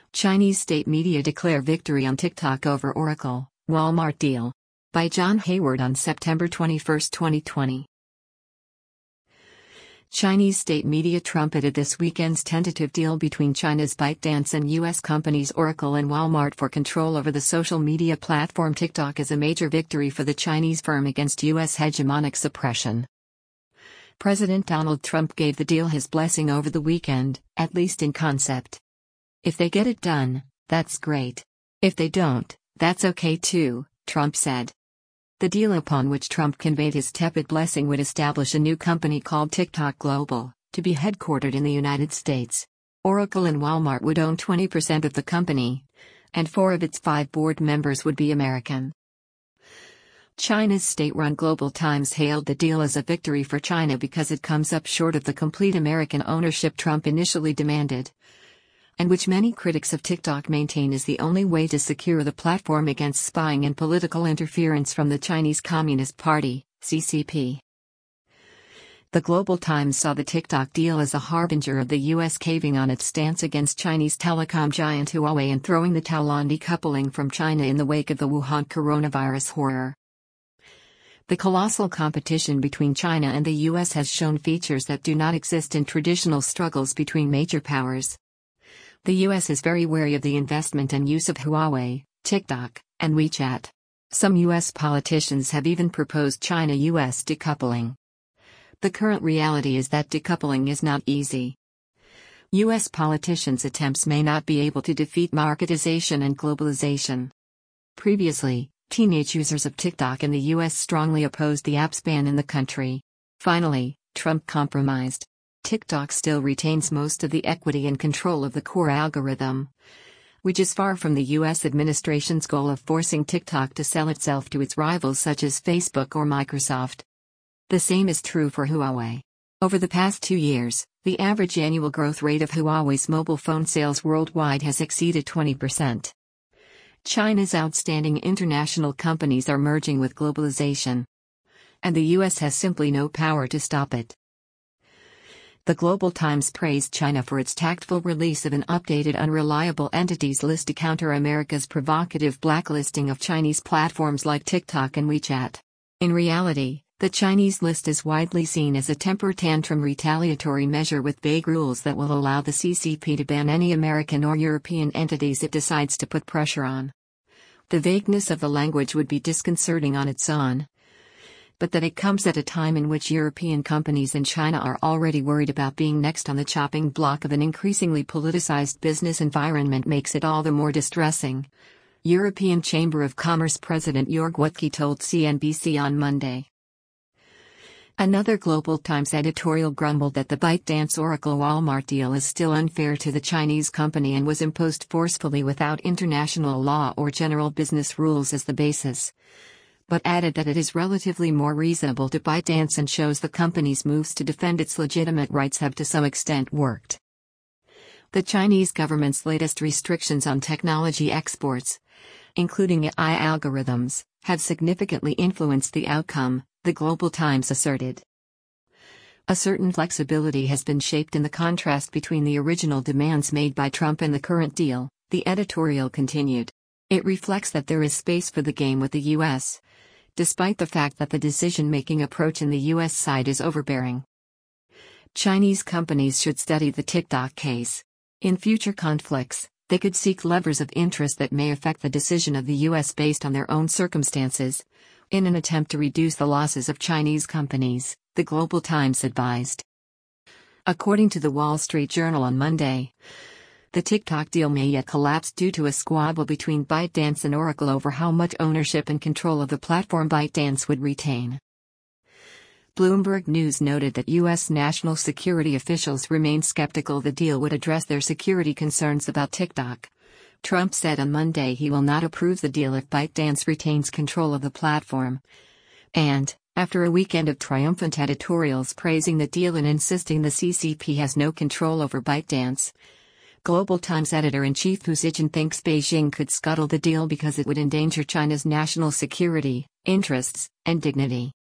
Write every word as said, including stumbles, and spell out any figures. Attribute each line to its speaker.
Speaker 1: Chinese state media declare victory on TikTok over Oracle, Walmart deal. By John Hayward on September twenty-first, twenty twenty. Chinese state media trumpeted this weekend's tentative deal between China's ByteDance and U S companies Oracle and Walmart for control over the social media platform TikTok as a major victory for the Chinese firm against U S hegemonic suppression. President Donald Trump gave the deal his blessing over the weekend, at least in concept. "If they get it done, that's great. If they don't, that's okay too," Trump said. The deal upon which Trump conveyed his tepid blessing would establish a new company called TikTok Global, to be headquartered in the United States. Oracle and Walmart would own twenty percent of the company, and four of its five board members would be American. China's state-run Global Times hailed the deal as a victory for China because it comes up short of the complete American ownership Trump initially demanded, and which many critics of TikTok maintain is the only way to secure the platform against spying and political interference from the Chinese Communist Party, C C P. The Global Times saw the TikTok deal as a harbinger of the U S caving on its stance against Chinese telecom giant Huawei and throwing the towel on decoupling from China in the wake of the Wuhan coronavirus horror. The colossal competition between China and the U S has shown features that do not exist in traditional struggles between major powers. The U S is very wary of the investment and use of Huawei, TikTok, and WeChat. Some U S politicians have even proposed China-U S decoupling. The current reality is that decoupling is not easy. U S politicians' attempts may not be able to defeat marketization and globalization. Previously, teenage users of TikTok in the U S strongly opposed the app's ban in the country. Finally, Trump compromised. TikTok still retains most of the equity and control of the core algorithm, which is far from the U S administration's goal of forcing TikTok to sell itself to its rivals such as Facebook or Microsoft. The same is true for Huawei. Over the past two years, the average annual growth rate of Huawei's mobile phone sales worldwide has exceeded twenty percent. China's outstanding international companies are merging with globalization, and the U S has simply no power to stop it. The Global Times praised China for its tactful release of an updated unreliable entities list to counter America's provocative blacklisting of Chinese platforms like TikTok and WeChat. In reality, the Chinese list is widely seen as a temper tantrum retaliatory measure with vague rules that will allow the C C P to ban any American or European entities it decides to put pressure on. The vagueness of the language would be disconcerting on its own, but that it comes at a time in which European companies in China are already worried about being next on the chopping block of an increasingly politicized business environment makes it all the more distressing, European Chamber of Commerce President Jörg Wuttke told C N B C on Monday. Another Global Times editorial grumbled that the ByteDance Oracle Walmart deal is still unfair to the Chinese company and was imposed forcefully without international law or general business rules as the basis, but added that it is relatively more reasonable to ByteDance and shows the company's moves to defend its legitimate rights have to some extent worked. The Chinese government's latest restrictions on technology exports, including A I algorithms, have significantly influenced the outcome, the Global Times asserted. A certain flexibility has been shaped in the contrast between the original demands made by Trump and the current deal, the editorial continued. It reflects that there is space for the game with the U S, despite the fact that the decision-making approach in the U S side is overbearing. Chinese companies should study the TikTok case. In future conflicts, they could seek levers of interest that may affect the decision of the U S based on their own circumstances, in an attempt to reduce the losses of Chinese companies, the Global Times advised. According to the Wall Street Journal on Monday, the TikTok deal may yet collapse due to a squabble between ByteDance and Oracle over how much ownership and control of the platform ByteDance would retain. Bloomberg News noted that U S national security officials remain skeptical the deal would address their security concerns about TikTok. Trump said on Monday he will not approve the deal if ByteDance retains control of the platform. And, after a weekend of triumphant editorials praising the deal and insisting the C C P has no control over ByteDance, Global Times editor-in-chief Hu Zijin thinks Beijing could scuttle the deal because it would endanger China's national security, interests, and dignity.